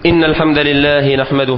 إن الحمد لله نحمده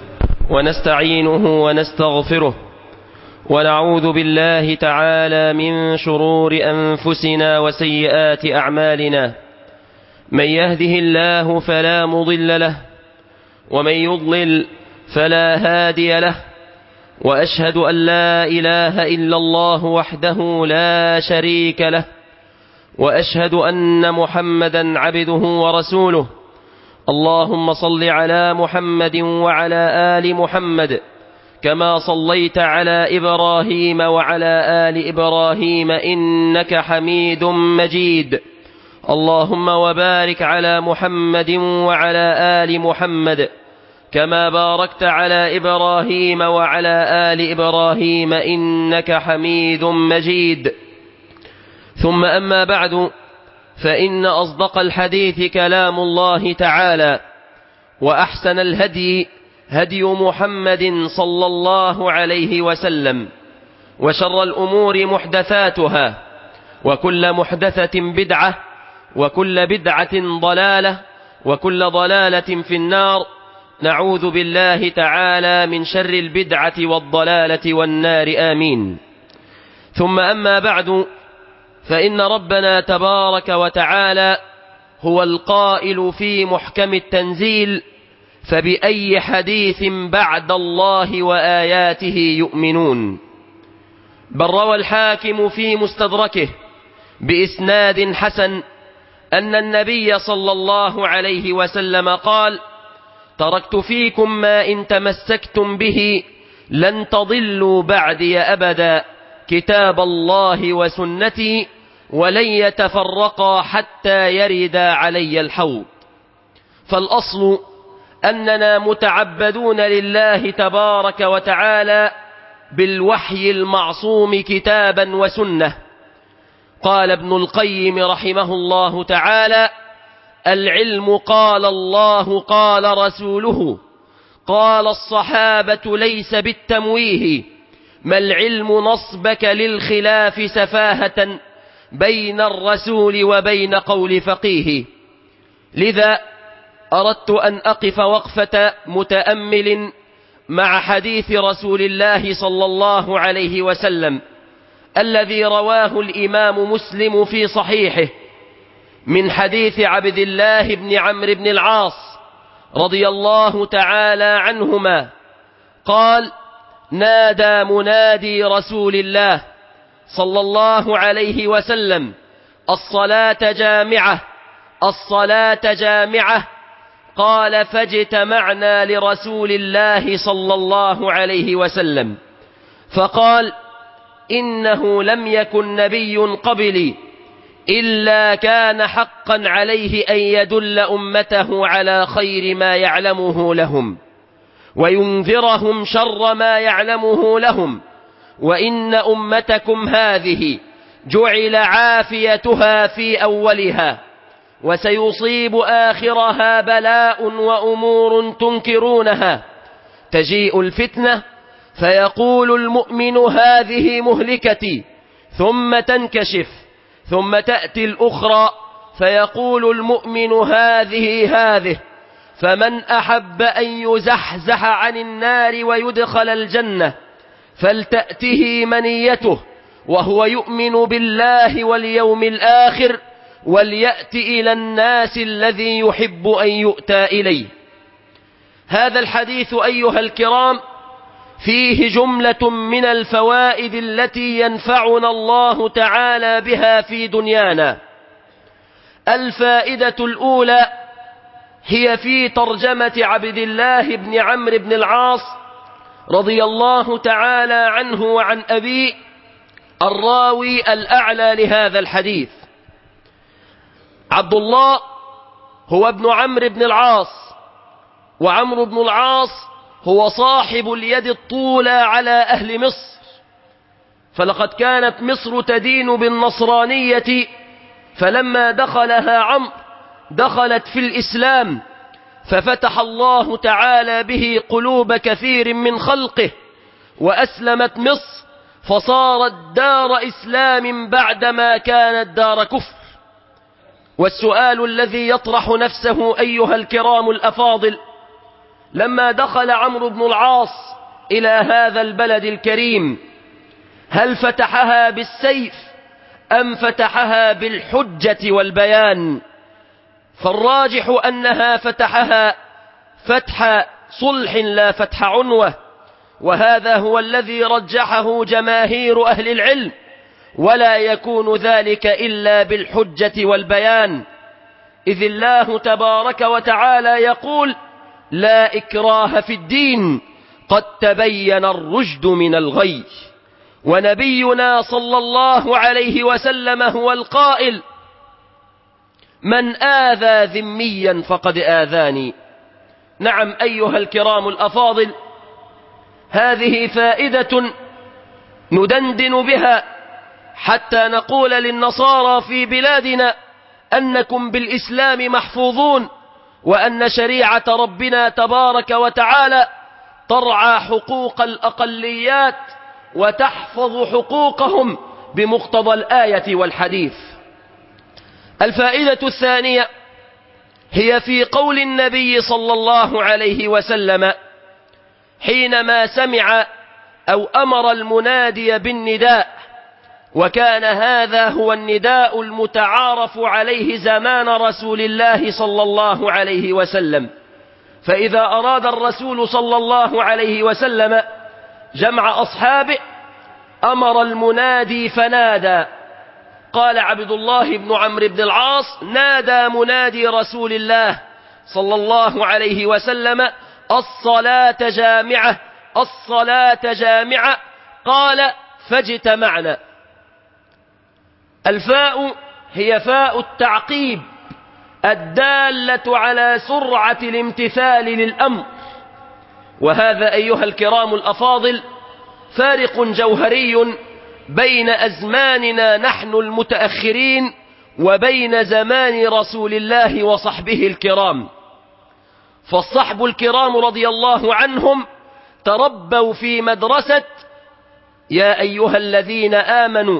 ونستعينه ونستغفره ونعوذ بالله تعالى من شرور أنفسنا وسيئات أعمالنا. من يهده الله فلا مضل له ومن يضلل فلا هادي له، وأشهد أن لا إله إلا الله وحده لا شريك له، وأشهد أن محمدا عبده ورسوله. اللهم صل على محمد وعلى آل محمد كما صليت على إبراهيم وعلى آل إبراهيم إنك حميد مجيد. اللهم وبارك على محمد وعلى آل محمد كما باركت على إبراهيم وعلى آل إبراهيم إنك حميد مجيد. ثم أما بعد، فإن أصدق الحديث كلام الله تعالى، وأحسن الهدي هدي محمد صلى الله عليه وسلم، وشر الأمور محدثاتها، وكل محدثة بدعة، وكل بدعة ضلالة، وكل ضلالة في النار. نعوذ بالله تعالى من شر البدعة والضلالة والنار، آمين. ثم أما بعد، فإن ربنا تبارك وتعالى هو القائل في محكم التنزيل: فبأي حديث بعد الله وآياته يؤمنون. بل روى الحاكم في مستدركه بإسناد حسن أن النبي صلى الله عليه وسلم قال: تركت فيكم ما إن تمسكتم به لن تضلوا بعدي أبدا، كتاب الله وسنتي، ولن يتفرقا حتى يردا علي الحوض. فالأصل أننا متعبدون لله تبارك وتعالى بالوحي المعصوم كتابا وسنة. قال ابن القيم رحمه الله تعالى: العلم قال الله قال رسوله قال الصحابة ليس بالتمويه، ما العلم نصبك للخلاف سفاهة بين الرسول وبين قول فقيه. لذا أردت أن أقف وقفة متأمل مع حديث رسول الله صلى الله عليه وسلم الذي رواه الإمام مسلم في صحيحه من حديث عبد الله بن عمرو بن العاص رضي الله تعالى عنهما قال: نادى منادي رسول الله صلى الله عليه وسلم: الصلاة جامعة، الصلاة جامعة. قال: فاجتمعنا لرسول الله صلى الله عليه وسلم فقال: إنه لم يكن نبي قبلي إلا كان حقا عليه أن يدل أمته على خير ما يعلمه لهم وينذرهم شر ما يعلمه لهم، وإن أمتكم هذه جعل عافيتها في أولها، وسيصيب آخرها بلاء وأمور تنكرونها. تجيء الفتنة فيقول المؤمن هذه مهلكتي، ثم تنكشف، ثم تأتي الأخرى فيقول المؤمن هذه، فمن أحب أن يزحزح عن النار ويدخل الجنة فلتأته منيته وهو يؤمن بالله واليوم الآخر، وليأت إلى الناس الذي يحب أن يؤتى إليه. هذا الحديث أيها الكرام فيه جملة من الفوائد التي ينفعنا الله تعالى بها في دنيانا. الفائدة الأولى هي في ترجمة عبد الله بن عمرو بن العاص رضي الله تعالى عنه وعن أبيه الراوي الأعلى لهذا الحديث. عبد الله هو ابن عمرو بن العاص، وعمرو بن العاص هو صاحب اليد الطولى على أهل مصر، فلقد كانت مصر تدين بالنصرانية، فلما دخلها عمرو دخلت في الإسلام، ففتح الله تعالى به قلوب كثير من خلقه، وأسلمت مصر فصارت دار إسلام بعدما كانت دار كفر. والسؤال الذي يطرح نفسه أيها الكرام الأفاضل: لما دخل عمرو بن العاص إلى هذا البلد الكريم هل فتحها بالسيف أم فتحها بالحجة والبيان؟ فالراجح أنها فتحها فتح صلح لا فتح عنوة، وهذا هو الذي رجحه جماهير أهل العلم، ولا يكون ذلك إلا بالحجة والبيان، إذ الله تبارك وتعالى يقول: لا إكراه في الدين قد تبين الرشد من الغي. ونبينا صلى الله عليه وسلم هو القائل: من آذى ذميا فقد آذاني. نعم أيها الكرام الأفاضل، هذه فائدة ندندن بها حتى نقول للنصارى في بلادنا أنكم بالإسلام محفوظون، وأن شريعة ربنا تبارك وتعالى ترعى حقوق الأقليات وتحفظ حقوقهم بمقتضى الآية والحديث. الفائدة الثانية هي في قول النبي صلى الله عليه وسلم حينما سمع أو أمر المنادي بالنداء، وكان هذا هو النداء المتعارف عليه زمان رسول الله صلى الله عليه وسلم. فإذا أراد الرسول صلى الله عليه وسلم جمع أصحابه أمر المنادي فنادى. قال عبد الله بن عمرو بن العاص: نادى منادي رسول الله صلى الله عليه وسلم: الصلاة جامعة، الصلاة جامعة. قال: فاجتمعنا. الفاء هي فاء التعقيب الدالة على سرعة الامتثال للأمر، وهذا أيها الكرام الأفاضل فارق جوهري بين أزماننا نحن المتأخرين وبين زمان رسول الله وصحبه الكرام. فالصحب الكرام رضي الله عنهم تربوا في مدرسة يا أيها الذين آمنوا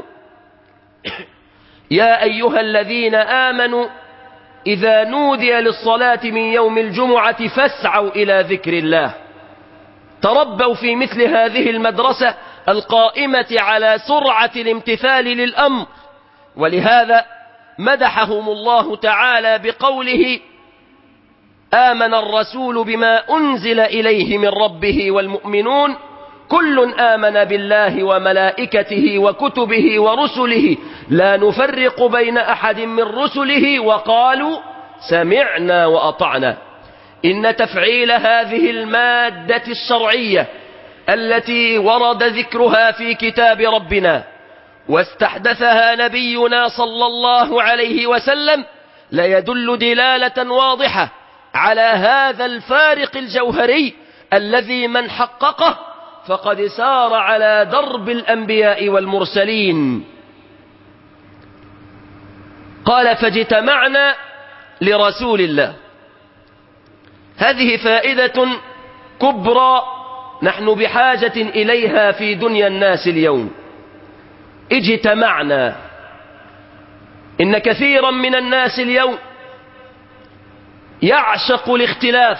يا أيها الذين آمنوا إذا نودي للصلاة من يوم الجمعة فاسعوا إلى ذكر الله. تربوا في مثل هذه المدرسة القائمة على سرعة الامتثال للأمر، ولهذا مدحهم الله تعالى بقوله: آمن الرسول بما أنزل إليه من ربه والمؤمنون كل آمن بالله وملائكته وكتبه ورسله لا نفرق بين أحد من رسله وقالوا سمعنا وأطعنا. إن تفعيل هذه المادة الشرعية التي ورد ذكرها في كتاب ربنا واستحدثها نبينا صلى الله عليه وسلم لا يدل دلالة واضحة على هذا الفارق الجوهري الذي من حققه فقد سار على درب الأنبياء والمرسلين. قال: فاجتمعنا لرسول الله. هذه فائدة كبرى نحن بحاجة إليها في دنيا الناس اليوم. اجتمعنا. إن كثيرا من الناس اليوم يعشق الاختلاف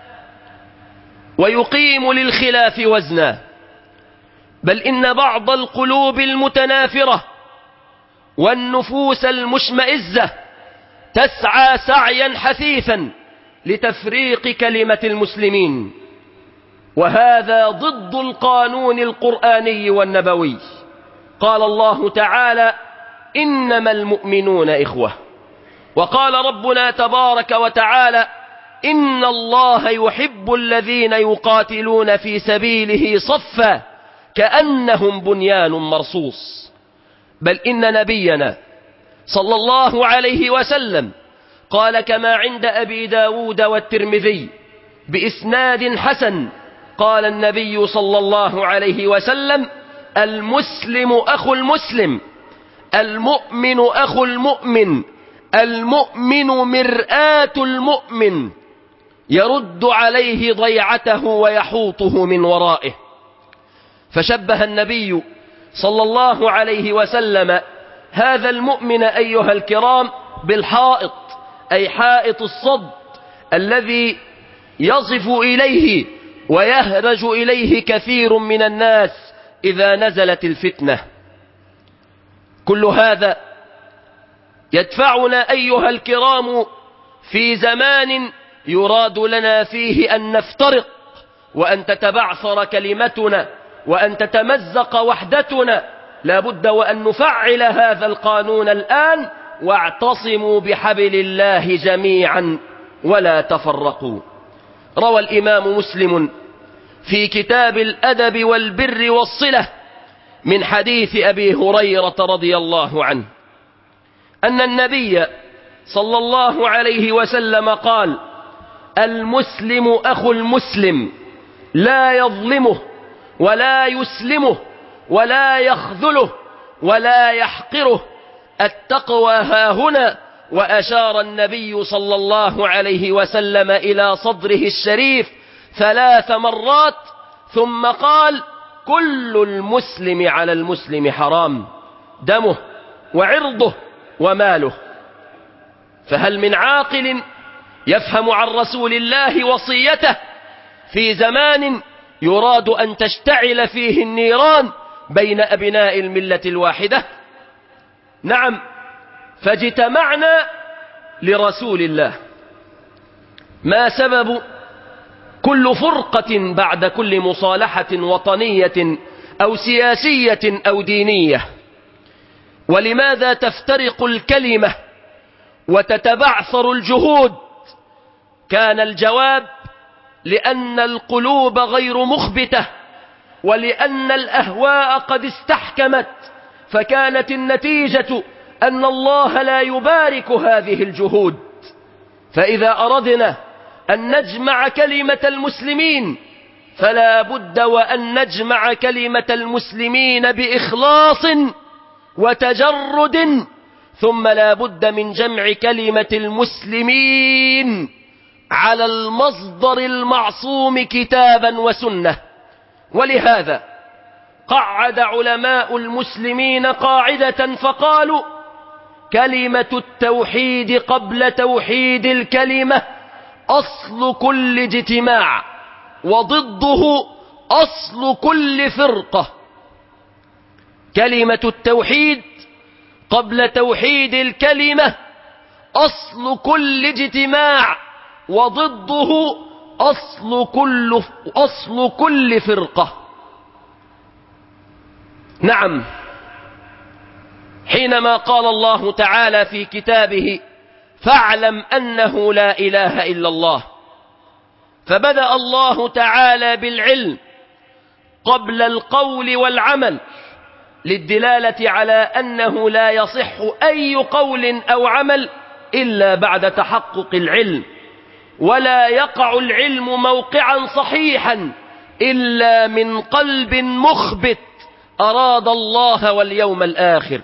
ويقيم للخلاف وزنا، بل إن بعض القلوب المتنافرة والنفوس المشمئزة تسعى سعيا حثيثا لتفريق كلمة المسلمين، وهذا ضد القانون القرآني والنبوي. قال الله تعالى: إنما المؤمنون إخوة. وقال ربنا تبارك وتعالى: إن الله يحب الذين يقاتلون في سبيله صفا كأنهم بنيان مرصوص. بل إن نبينا صلى الله عليه وسلم قال كما عند أبي داود والترمذي بإسناد حسن، قال النبي صلى الله عليه وسلم: المسلم أخو المسلم، المؤمن أخو المؤمن، المؤمن مرآة المؤمن، يرد عليه ضيعته ويحوطه من ورائه. فشبه النبي صلى الله عليه وسلم هذا المؤمن أيها الكرام بالحائط، أي حائط الصد الذي يصف إليه ويهرج إليه كثير من الناس إذا نزلت الفتنة. كل هذا يدفعنا أيها الكرام في زمان يراد لنا فيه أن نفترق وأن تتبعثر كلمتنا وأن تتمزق وحدتنا. لا بد وأن نفعل هذا القانون الآن، واعتصموا بحبل الله جميعا ولا تفرقوا. روى الإمام مسلم في كتاب الأدب والبر والصلة من حديث أبي هريرة رضي الله عنه أن النبي صلى الله عليه وسلم قال: المسلم أخو المسلم لا يظلمه ولا يسلمه ولا يخذله ولا يحقره. التقوى هاهنا. وأشار النبي صلى الله عليه وسلم إلى صدره الشريف 3 مرات، ثم قال: كل المسلم على المسلم حرام، دمه وعرضه وماله. فهل من عاقل يفهم عن رسول الله وصيته في زمان يراد أن تشتعل فيه النيران بين أبناء الملة الواحدة؟ نعم، فاجتمعنا لرسول الله. ما سبب كل فرقة بعد كل مصالحة وطنية أو سياسية أو دينية؟ ولماذا تفترق الكلمة وتتبعثر الجهود؟ كان الجواب: لأن القلوب غير مخبتة، ولأن الأهواء قد استحكمت، فكانت النتيجة أن الله لا يبارك هذه الجهود. فإذا أردنا أن نجمع كلمة المسلمين فلا بد وأن نجمع كلمة المسلمين بإخلاص وتجرد، ثم لا بد من جمع كلمة المسلمين على المصدر المعصوم كتابا وسنة. ولهذا قعد علماء المسلمين قاعدة فقالوا: كلمة التوحيد قبل توحيد الكلمة أصل كل اجتماع، وضده أصل كل فرقة. كلمة التوحيد قبل توحيد الكلمة أصل كل اجتماع، وضده أصل كل فرقة. نعم، حينما قال الله تعالى في كتابه: فاعلم أنه لا إله إلا الله، فبدأ الله تعالى بالعلم قبل القول والعمل، للدلالة على أنه لا يصح أي قول أو عمل إلا بعد تحقق العلم، ولا يقع العلم موقعا صحيحا إلا من قلب مخبت أراد الله واليوم الآخر.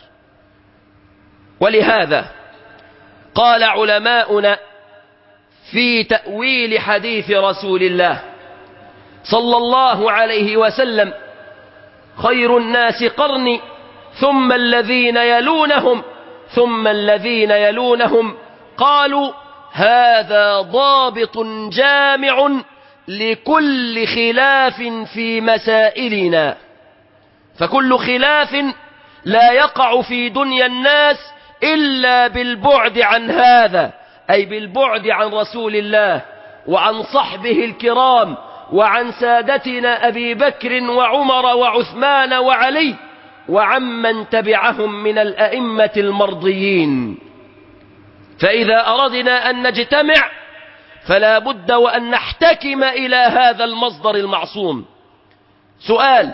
ولهذا قال علماؤنا في تأويل حديث رسول الله صلى الله عليه وسلم: خير الناس قرني ثم الذين يلونهم ثم الذين يلونهم. قالوا: هذا ضابط جامع لكل خلاف في مسائلنا. فكل خلاف لا يقع في دنيا الناس إلا بالبعد عن هذا، أي بالبعد عن رسول الله وعن صحبه الكرام وعن سادتنا أبي بكر وعمر وعثمان وعلي وعمن تبعهم من الأئمة المرضيين. فإذا أردنا أن نجتمع فلا بد وأن نحتكم إلى هذا المصدر المعصوم. سؤال: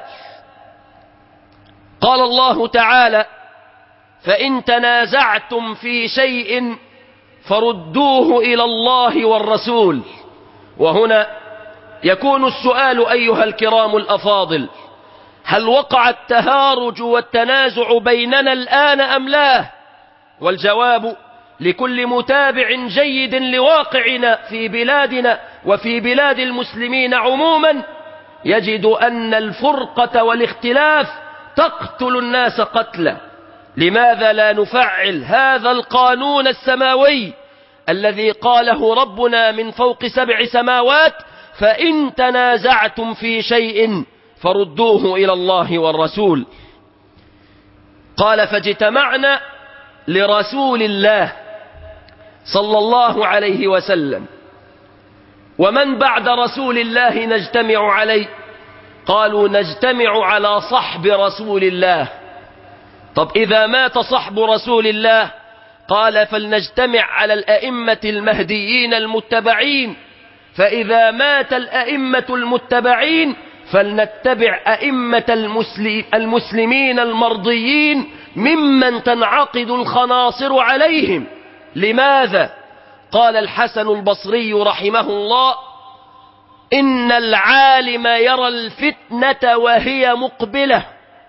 قال الله تعالى: فإن تنازعتم في شيء فردوه إلى الله والرسول. وهنا يكون السؤال أيها الكرام الأفاضل: هل وقع التهارج والتنازع بيننا الآن أم لا؟ والجواب لكل متابع جيد لواقعنا في بلادنا وفي بلاد المسلمين عموما يجد أن الفرقة والاختلاف تقتل الناس قتلا. لماذا لا نفعل هذا القانون السماوي الذي قاله ربنا من فوق 7 سماوات: فإن تنازعتم في شيء فردوه إلى الله والرسول. قال: فاجتمعنا لرسول الله صلى الله عليه وسلم. ومن بعد رسول الله نجتمع عليه؟ قالوا: نجتمع على صحب رسول الله. طب إذا مات صحب رسول الله؟ قال: فلنجتمع على الأئمة المهديين المتبعين. فإذا مات الأئمة المتبعين فلنتبع أئمة المسلمين المرضيين ممن تنعقد الخناصر عليهم. لماذا؟ قال الحسن البصري رحمه الله: إن العالم يرى الفتنة وهي مقبلة،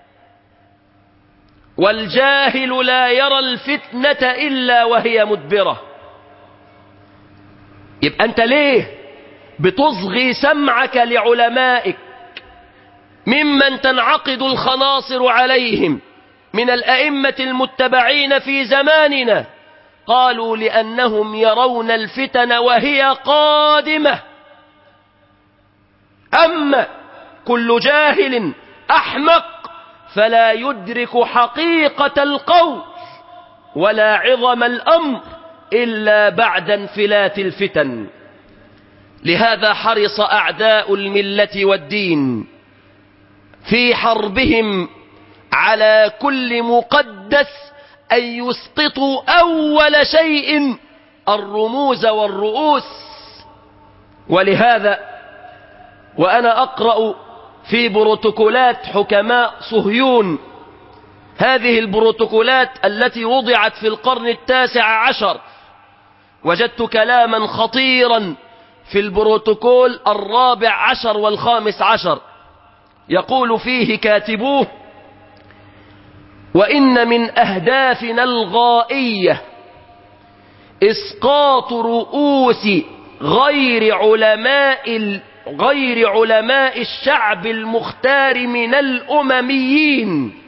والجاهل لا يرى الفتنة إلا وهي مدبرة. يبقى أنت ليه بتصغي سمعك لعلمائك ممن تنعقد الخناصر عليهم من الأئمة المتبعين في زماننا؟ قالوا: لأنهم يرون الفتن وهي قادمة. أما كل جاهل أحمق فلا يدرك حقيقة القول ولا عظم الأمر إلا بعد انفلات الفتن. لهذا حرص أعداء الملة والدين في حربهم على كل مقدس أن يسقطوا أول شيء: الرموز والرؤوس. ولهذا وأنا أقرأ في بروتوكولات حكماء صهيون، هذه البروتوكولات التي وضعت في القرن 19، وجدت كلاما خطيرا في البروتوكول 14 و15، يقول فيه كاتبوه: وإن من أهدافنا الغائية إسقاط رؤوس غير علماء الشعب المختار من الأمميين.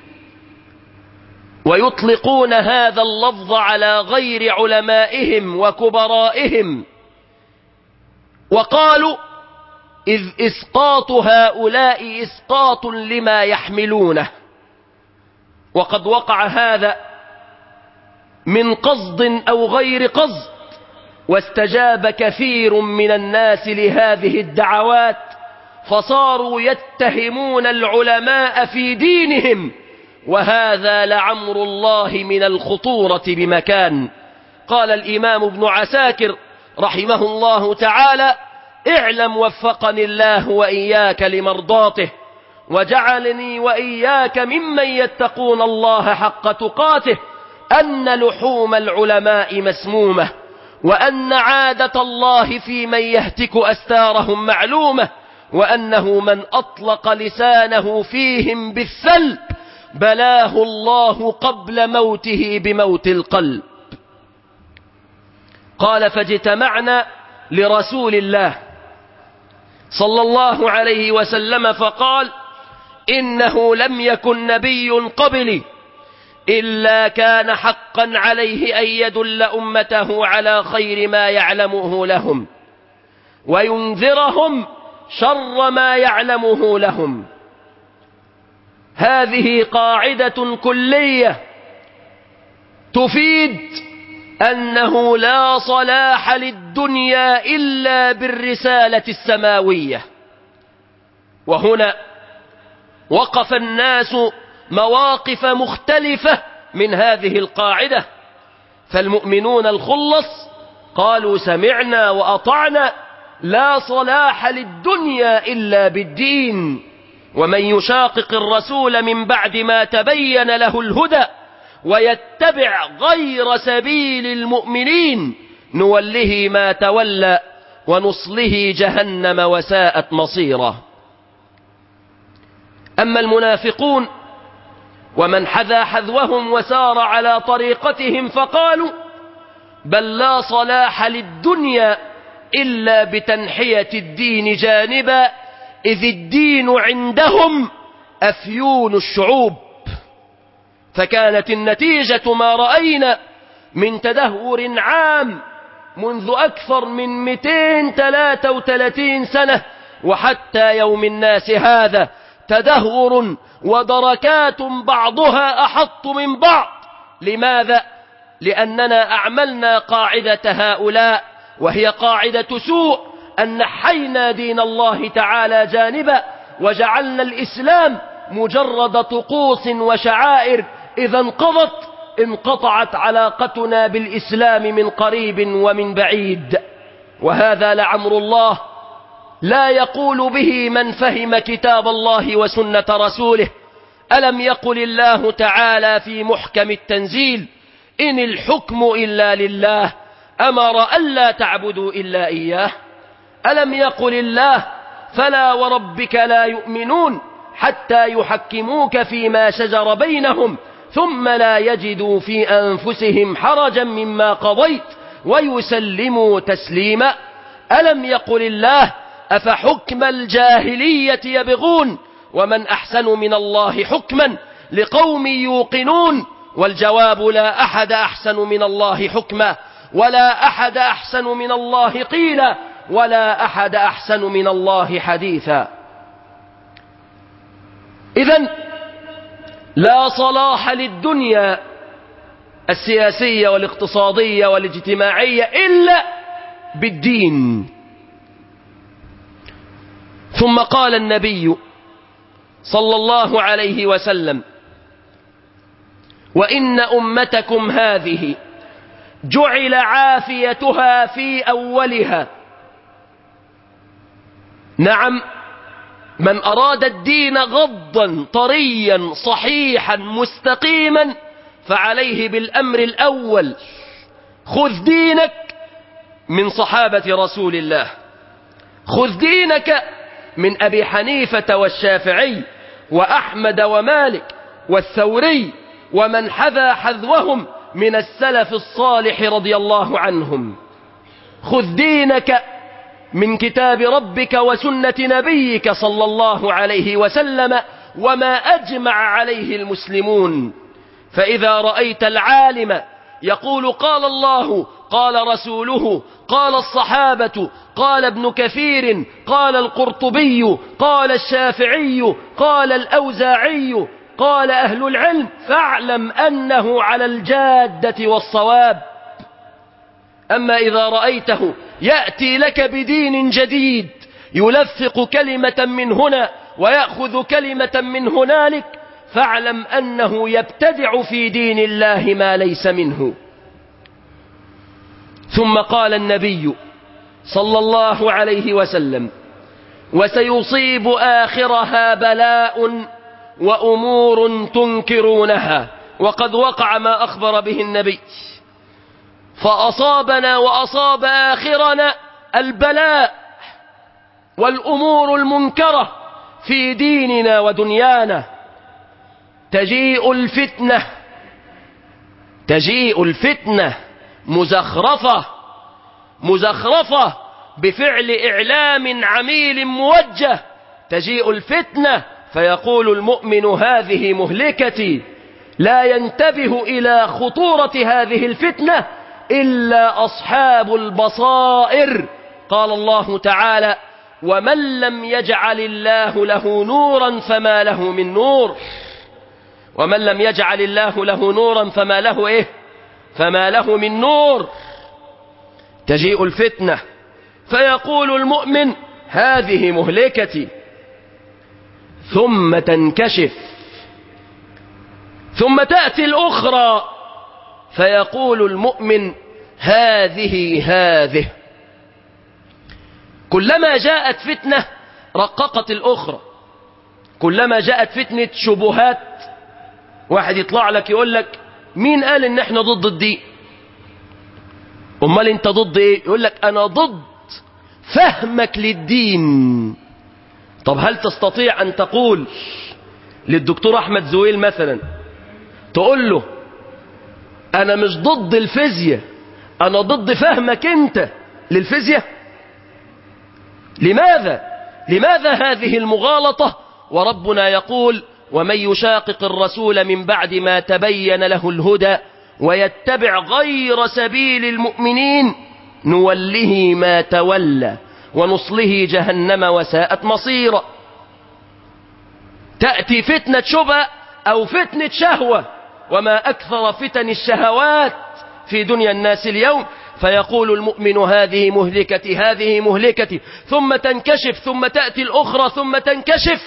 ويطلقون هذا اللفظ على غير علمائهم وكبرائهم، وقالوا: إذ إسقاط هؤلاء إسقاط لما يحملونه. وقد وقع هذا من قصد أو غير قصد، واستجاب كثير من الناس لهذه الدعوات، فصاروا يتهمون العلماء في دينهم، وهذا لعمر الله من الخطورة بمكان. قال الإمام ابن عساكر رحمه الله تعالى: اعلم وفقني الله وإياك لمرضاته، وجعلني وإياك ممن يتقون الله حق تقاته، أن لحوم العلماء مسمومة، وأن عادة الله في من يهتك أستارهم معلومة، وأنه من أطلق لسانه فيهم بالسلب بلاه الله قبل موته بموت القلب. قال: فاجتمعنا لرسول الله صلى الله عليه وسلم فقال: إنه لم يكن نبي قبلي إلا كان حقا عليه أن يدل أمته على خير ما يعلمه لهم وينذرهم شر ما يعلمه لهم. هذه قاعدة كلية تفيد أنه لا صلاح للدنيا إلا بالرسالة السماوية. وهنا وقف الناس مواقف مختلفة من هذه القاعدة، فالمؤمنون الخلص قالوا: سمعنا وأطعنا، لا صلاح للدنيا إلا بالدين. ومن يشاقق الرسول من بعد ما تبين له الهدى ويتبع غير سبيل المؤمنين نوله ما تولى ونصله جهنم وساءت مصيرا. أما المنافقون ومن حذا حذوهم وسار على طريقتهم فقالوا: بل لا صلاح للدنيا إلا بتنحية الدين جانبا، إذ الدين عندهم أفيون الشعوب. فكانت النتيجة ما رأينا من تدهور عام منذ أكثر من 233 سنة وحتى يوم الناس هذا تدهور ودركات بعضها أحط من بعض. لماذا؟ لأننا أعملنا قاعدة هؤلاء، وهي قاعدة سوء، أن نحينا دين الله تعالى جانبا وجعلنا الإسلام مجرد طقوس وشعائر. إذا انقطعت علاقتنا بالإسلام من قريب ومن بعيد. وهذا لعمر الله لا يقول به من فهم كتاب الله وسنة رسوله. ألم يقل الله تعالى في محكم التنزيل: إن الحكم إلا لله أمر ألا تعبدوا إلا إياه. ألم يقل الله: فلا وربك لا يؤمنون حتى يحكموك فيما شجر بينهم ثم لا يجدوا في أنفسهم حرجا مما قضيت ويسلموا تسليما. ألم يقل الله: أفحكم الجاهلية يبغون ومن أحسن من الله حكما لقوم يوقنون. والجواب: لا أحد أحسن من الله حكما، ولا أحد أحسن من الله قيلا، ولا أحد أحسن من الله حديثا. إذن لا صلاح للدنيا السياسية والاقتصادية والاجتماعية إلا بالدين. ثم قال النبي صلى الله عليه وسلم: وإن أمتكم هذه جعل عافيتها في أولها. نعم، من أراد الدين غضا طريا صحيحا مستقيما فعليه بالأمر الأول: خذ دينك من صحابة رسول الله، خذ دينك من أبي حنيفة والشافعي وأحمد ومالك والثوري ومن حذا حذوهم من السلف الصالح رضي الله عنهم. خذ دينك من كتاب ربك وسنة نبيك صلى الله عليه وسلم وما أجمع عليه المسلمون. فإذا رأيت العالم يقول: قال الله، قال رسوله، قال الصحابة، قال ابن كثير، قال القرطبي، قال الشافعي، قال الأوزاعي، قال أهل العلم، فاعلم أنه على الجادة والصواب. أما إذا رأيته يأتي لك بدين جديد يلفق كلمة من هنا ويأخذ كلمة من هنالك، فاعلم أنه يبتدع في دين الله ما ليس منه. ثم قال النبي صلى الله عليه وسلم: وسيصيب آخرها بلاء وأمور تنكرونها. وقد وقع ما أخبر به النبي، فأصابنا وأصاب آخرنا البلاء والأمور المنكرة في ديننا ودنيانا. تجيء الفتنة مزخرفة بفعل إعلام عميل موجه. تجيء الفتنة فيقول المؤمن: هذه مهلكتي. لا ينتبه إلى خطورة هذه الفتنة إلا أصحاب البصائر. قال الله تعالى: ومن لم يجعل الله له نورا فما له من نور. ومن لم يجعل الله له نورا فما له إيه؟ فما له من نور. تجيء الفتنة فيقول المؤمن: هذه مهلكتي، ثم تنكشف، ثم تأتي الأخرى فيقول المؤمن: هذه. كلما جاءت فتنة رققت الأخرى. كلما جاءت فتنة شبهات، واحد يطلع لك يقول لك: مين قال ان احنا ضد الدين؟ امال انت ضد ايه؟ يقول لك: انا ضد فهمك للدين. طب هل تستطيع ان تقول للدكتور احمد زويل مثلا، تقول له: انا مش ضد الفيزياء، انا ضد فهمك انت للفيزياء؟ لماذا هذه المغالطة؟ وربنا يقول: ومن يشاقق الرسول من بعد ما تبين له الهدى ويتبع غير سبيل المؤمنين نوله ما تولى ونصله جهنم وساءت مصيرا. تأتي فتنة شبهة أو فتنة شهوة، وما أكثر فتن الشهوات في دنيا الناس اليوم، فيقول المؤمن هذه مهلكتي هذه مهلكتي، ثم تنكشف، ثم تأتي الأخرى، ثم تنكشف،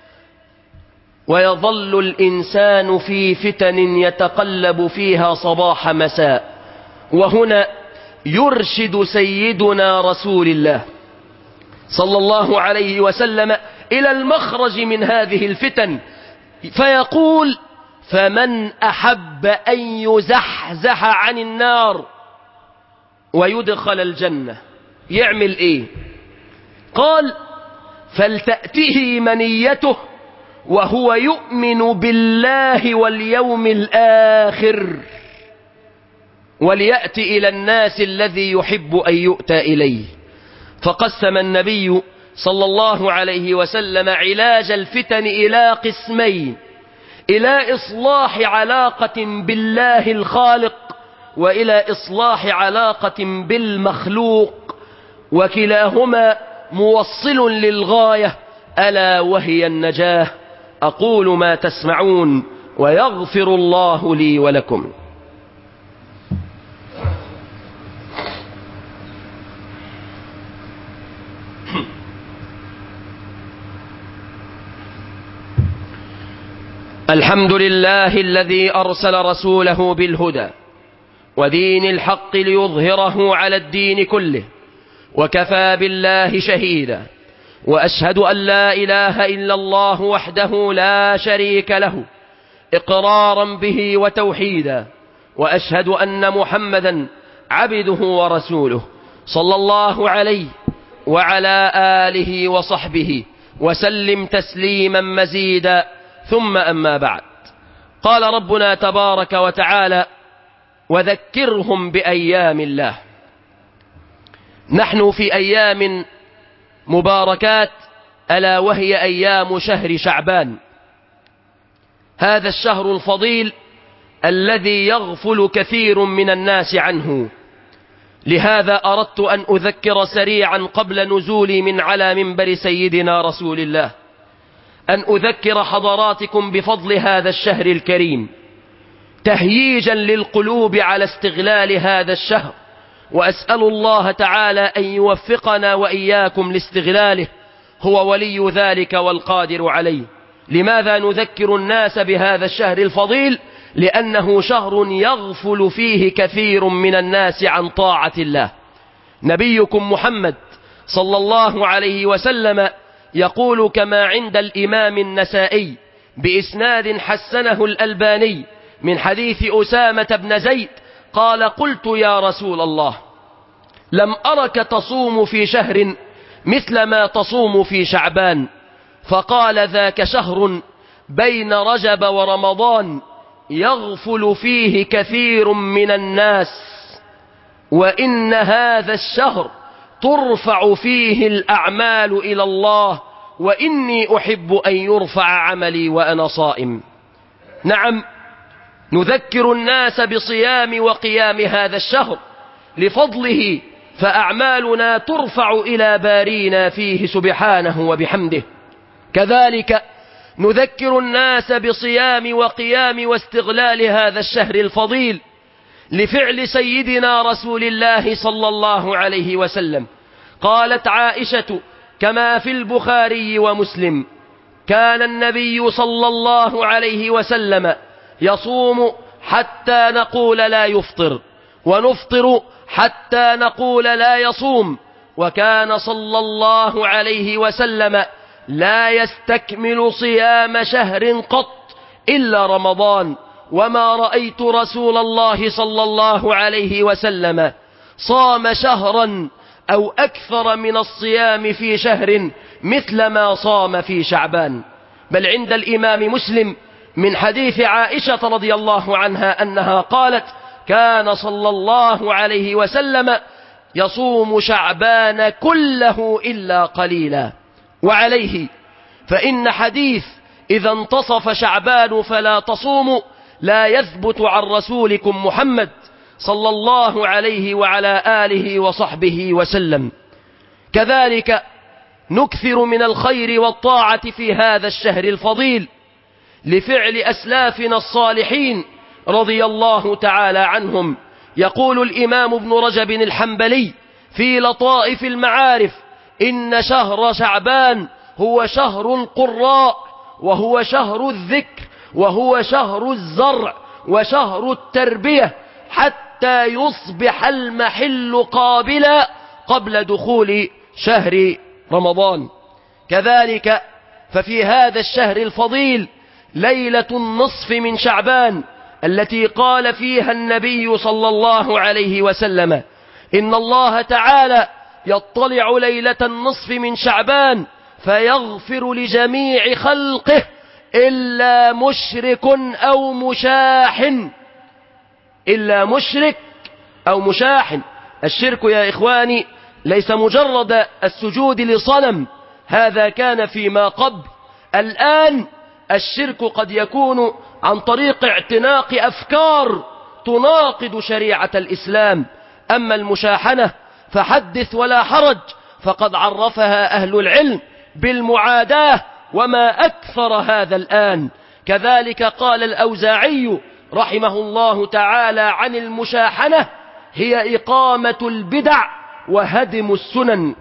ويظل الإنسان في فتن يتقلب فيها صباح مساء. وهنا يرشد سيدنا رسول الله صلى الله عليه وسلم إلى المخرج من هذه الفتن، فيقول: فمن أحب أن يزحزح عن النار ويدخل الجنة يعمل إيه؟ قال: فلتأته منيته وهو يؤمن بالله واليوم الآخر، وليأتي إلى الناس الذي يحب أن يؤتى إليه. فقسم النبي صلى الله عليه وسلم علاج الفتن إلى قسمين: إلى إصلاح علاقة بالله الخالق، وإلى إصلاح علاقة بالمخلوق، وكلاهما موصل للغاية ألا وهي النجاة. أقول ما تسمعون ويغفر الله لي ولكم. الحمد لله الذي أرسل رسوله بالهدى ودين الحق ليظهره على الدين كله، وكفى بالله شهيدا، وأشهد أن لا إله إلا الله وحده لا شريك له إقرارا به وتوحيدا، وأشهد أن محمدا عبده ورسوله صلى الله عليه وعلى آله وصحبه وسلم تسليما مزيدا. ثم أما بعد، قال ربنا تبارك وتعالى: وذكرهم بأيام الله. نحن في أيام مباركات، ألا وهي أيام شهر شعبان، هذا الشهر الفضيل الذي يغفل كثير من الناس عنه. لهذا أردت أن أذكر سريعا قبل نزولي من على منبر سيدنا رسول الله، أن أذكر حضراتكم بفضل هذا الشهر الكريم، تهييجا للقلوب على استغلال هذا الشهر، وأسأل الله تعالى أن يوفقنا وإياكم لاستغلاله، هو ولي ذلك والقادر عليه. لماذا نذكر الناس بهذا الشهر الفضيل؟ لأنه شهر يغفل فيه كثير من الناس عن طاعة الله. نبيكم محمد صلى الله عليه وسلم يقول كما عند الإمام النسائي بإسناد حسنه الألباني من حديث أسامة بن زيد قال: قلت يا رسول الله، لم أرك تصوم في شهر مثل ما تصوم في شعبان، فقال: ذاك شهر بين رجب ورمضان يغفل فيه كثير من الناس، وإن هذا الشهر ترفع فيه الأعمال إلى الله، وإني أحب أن يرفع عملي وأنا صائم. نعم، نذكر الناس بصيام وقيام هذا الشهر لفضله، فأعمالنا ترفع إلى بارينا فيه سبحانه وبحمده. كذلك نذكر الناس بصيام وقيام واستغلال هذا الشهر الفضيل لفعل سيدنا رسول الله صلى الله عليه وسلم. قالت عائشة كما في البخاري ومسلم: كان النبي صلى الله عليه وسلم يصوم حتى نقول لا يفطر، ونفطر حتى نقول لا يصوم، وكان صلى الله عليه وسلم لا يستكمل صيام شهر قط إلا رمضان، وما رأيت رسول الله صلى الله عليه وسلم صام شهرا أو أكثر من الصيام في شهر مثل ما صام في شعبان. بل عند الإمام مسلم من حديث عائشة رضي الله عنها أنها قالت: كان صلى الله عليه وسلم يصوم شعبان كله إلا قليلا. وعليه فإن حديث إذا انتصف شعبان فلا تصوموا لا يثبت عن رسولكم محمد صلى الله عليه وعلى آله وصحبه وسلم. كذلك نكثر من الخير والطاعة في هذا الشهر الفضيل لفعل أسلافنا الصالحين رضي الله تعالى عنهم. يقول الإمام ابن رجب الحنبلي في لطائف المعارف: إن شهر شعبان هو شهر القراء، وهو شهر الذكر، وهو شهر الزرع، وشهر التربية، حتى يصبح المحل قابلا قبل دخول شهر رمضان. كذلك ففي هذا الشهر الفضيل ليلة النصف من شعبان التي قال فيها النبي صلى الله عليه وسلم: إن الله تعالى يطلع ليلة النصف من شعبان فيغفر لجميع خلقه إلا مشرك أو مشاح. إلا مشرك أو مشاح. الشرك يا إخواني ليس مجرد السجود لصنم، هذا كان فيما قبل. الآن الشرك قد يكون عن طريق اعتناق أفكار تناقض شريعة الإسلام. أما المشاحنة فحدث ولا حرج، فقد عرفها أهل العلم بالمعاداة، وما أكثر هذا الآن. كذلك قال الأوزاعي رحمه الله تعالى عن المشاحنة: هي إقامة البدع وهدم السنن.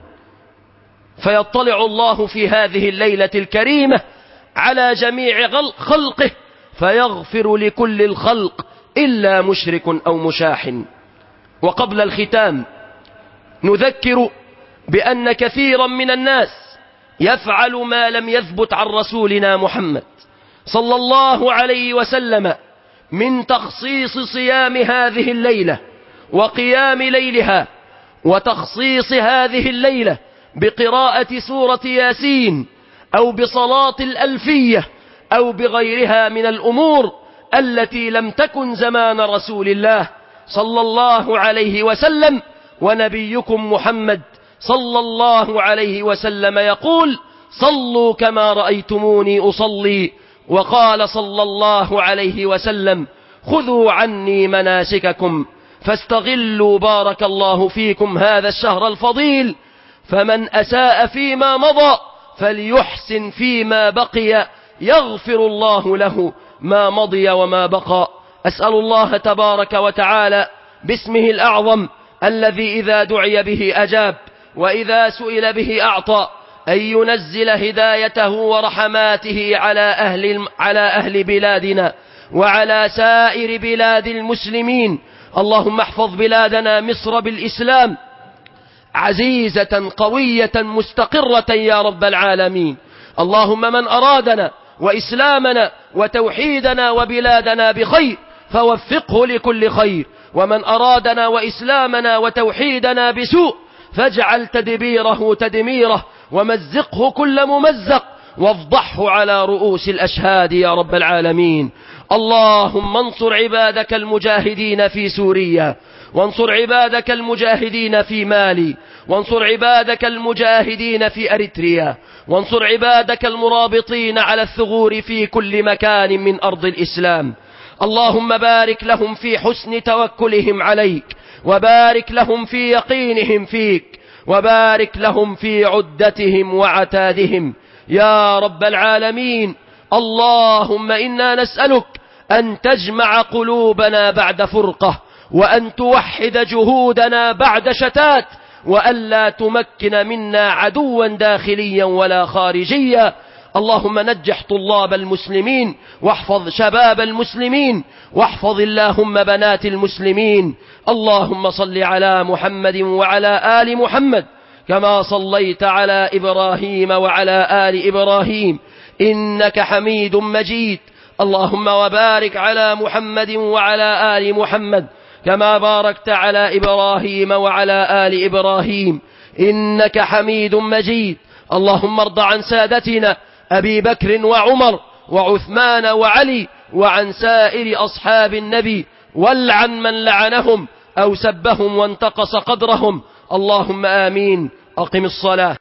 فيطلع الله في هذه الليلة الكريمة على جميع خلقه فيغفر لكل الخلق إلا مشرك أو مشاح. وقبل الختام نذكر بأن كثيرا من الناس يفعل ما لم يثبت عن رسولنا محمد صلى الله عليه وسلم من تخصيص صيام هذه الليلة وقيام ليلها، وتخصيص هذه الليلة بقراءة سورة ياسين أو بصلاة الألفية أو بغيرها من الأمور التي لم تكن زمان رسول الله صلى الله عليه وسلم. ونبيكم محمد صلى الله عليه وسلم يقول: صلوا كما رأيتموني أصلي. وقال صلى الله عليه وسلم: خذوا عني مناسككم فاستغلوا بارك الله فيكم هذا الشهر الفضيل. فمن أساء فيما مضى فليحسن فيما بقي، يغفر الله له ما مضي وما بقى. أسأل الله تبارك وتعالى باسمه الأعظم الذي إذا دعي به أجاب وإذا سئل به أعطى أن ينزل هدايته ورحماته على أهل بلادنا وعلى سائر بلاد المسلمين. اللهم احفظ بلادنا مصر بالإسلام عزيزة قوية مستقرة يا رب العالمين. اللهم من أرادنا وإسلامنا وتوحيدنا وبلادنا بخير فوفقه لكل خير، ومن أرادنا وإسلامنا وتوحيدنا بسوء فاجعل تدبيره تدميره، ومزقه كل ممزق، وافضحه على رؤوس الأشهاد يا رب العالمين. اللهم انصر عبادك المجاهدين في سوريا، وانصر عبادك المجاهدين في مالي، وانصر عبادك المجاهدين في أريتريا، وانصر عبادك المرابطين على الثغور في كل مكان من أرض الإسلام. اللهم بارك لهم في حسن توكلهم عليك، وبارك لهم في يقينهم فيك، وبارك لهم في عدتهم وعتادهم يا رب العالمين. اللهم إنا نسألك أن تجمع قلوبنا بعد فرقة، وأن توحد جهودنا بعد شتات، وألا تمكن منا عدوا داخليا ولا خارجيا. اللهم نجح طلاب المسلمين، واحفظ شباب المسلمين، واحفظ اللهم بنات المسلمين. اللهم صل على محمد وعلى آل محمد كما صليت على إبراهيم وعلى آل إبراهيم إنك حميد مجيد. اللهم وبارك على محمد وعلى آل محمد كما باركت على إبراهيم وعلى آل إبراهيم إنك حميد مجيد. اللهم ارض عن سادتنا أبي بكر وعمر وعثمان وعلي، وعن سائر أصحاب النبي، والعن من لعنهم أو سبهم وانتقص قدرهم. اللهم آمين. أقم الصلاة.